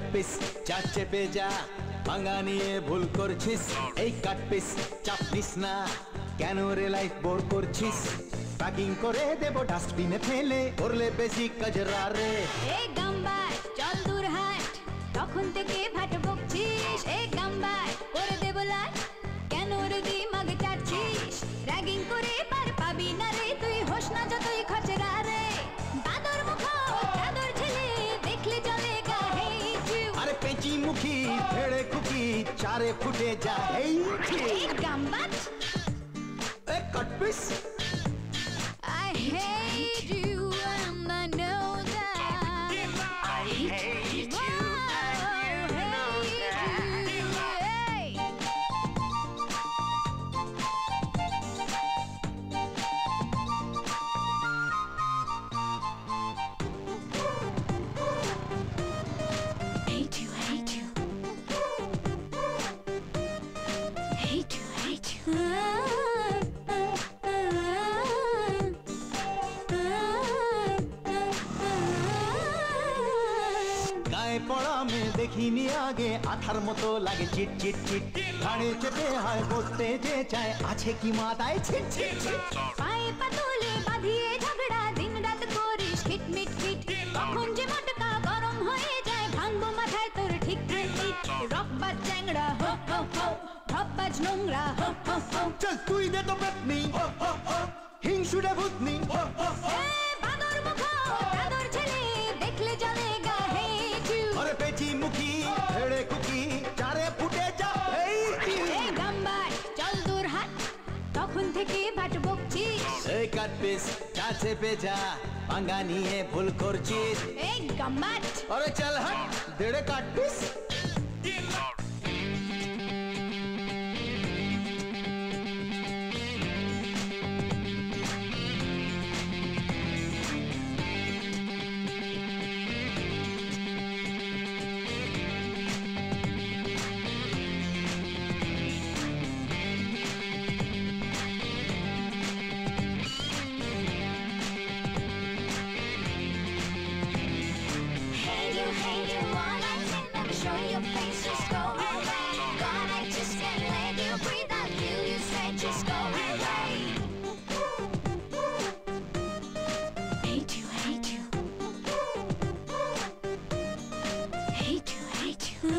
Piece চা চেপে যা, ভাঙা নিয়ে ভুল করছিস। এই কাট পিস চাপ নিস না, কেন রে লাইফ বোর করছিস? প্যাকিং করে দেব ডাস্টবিনে ফেলে, করলে বেশি কাজরা রে। এই গাম্বার চল দূর হাট, তখন থেকে ভাট বকছিস। এই গাম্বার করে দেব লাট, কেন রে দিমাগ চাটছিস? র্যাগিং করে পার পাবি না রে, তুই হোস না যতই খচরা রে। বাদর মুখ চাদর ছেলে দেখলে চলে গা হেট ইউ। আরে পেঁচি মুখী ফেড়ে খুকি চারে ফুটে যা এই গাম্বার এ cut piece. I hate you and I know that. I hate you and you know that. Hate you, hate you. Hate you, hate you. গায়ে পড়া মেয়ে দেখিনি আগে, আঠার মতো লাগে চিট চিট চিট। ঘাড়ে চেপে হয় বলতে যে চায়, আছে কি মাথায় ছিট ছিট ছিট। পায়ে পাতলে বাঁধিয়ে ঝগড়া, দিন রাত করিস হিট মিট ফিট। কখন যে মটকা গরম হয়ে যায়, ভাঙবো মাথায় তোর ঠিক ঠিক। রকবাজ চ্যাংড়া হো হো হো, ঢপবাজ নোংরা হো হো হো। চল তুই দে তো পেতনি হিংসুটে ভূতনি। বাদর মুখ চাদর ছেলে দেখলে চলে গা হেট ইউ। আরে পেঁচি মুখী ফেড়ে খুকি চারে ফুটে যা এই এই গাম্বার চল দূর হাট, তখন থেকে ভাট বকছিস। এই কাট পিস চা চেপে যা, ভাঙা নিয়ে ভুল করছিস। এই গাম্বার আরে চল হাট দেড়ে cut piece. hate you, all I can never show your face, just go away. God, I just can't let you breathe, I'll kill you straight, just go away. Hate you, hate you. Hate you, hate you.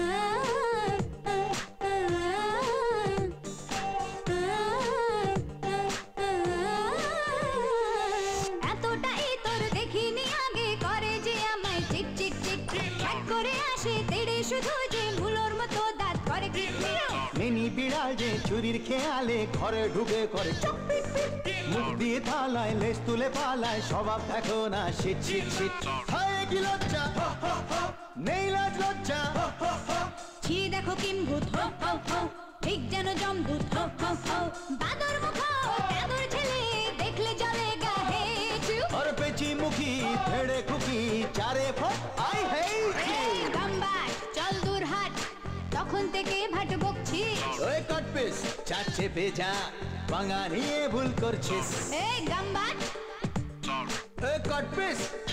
এতটাই তোর দেখিনি আগে, করে যে আমায় চিক চিক চিক। এক করে আসে তেড়ে শুধু যে মুলোর মতো দাঁত করে কিটমিট। মিনি বিড়াল যে চুরির খেয়ালে ঘরে ঢুকে করে চুপ পিট পিট। মুখ দিয়ে থালায় লেজ তুলে পালায়, স্বভাব দেখো না শীত শীত শীত। হায় কি লজ্জা নেই লাজ লজ্জা। ছি দেখো কিম্ভূত হো হো হো, ঠিক যেন জমদূত হো হো হো। বাদর মুখ চাদর ছেলে দেখলে চলে গা হেট ইউ। আর পেঁচি মুখী ফেড়ে খুকি চারে ফট আই হেট এই গাম্বার চল দূর হাট, তখন থেকে ভাট বকছিস। ওই কাট পিস চা চেপে যা, ভাঙা নিয়ে ভুল করছিস। এই গাম্বার ওই কাট পিস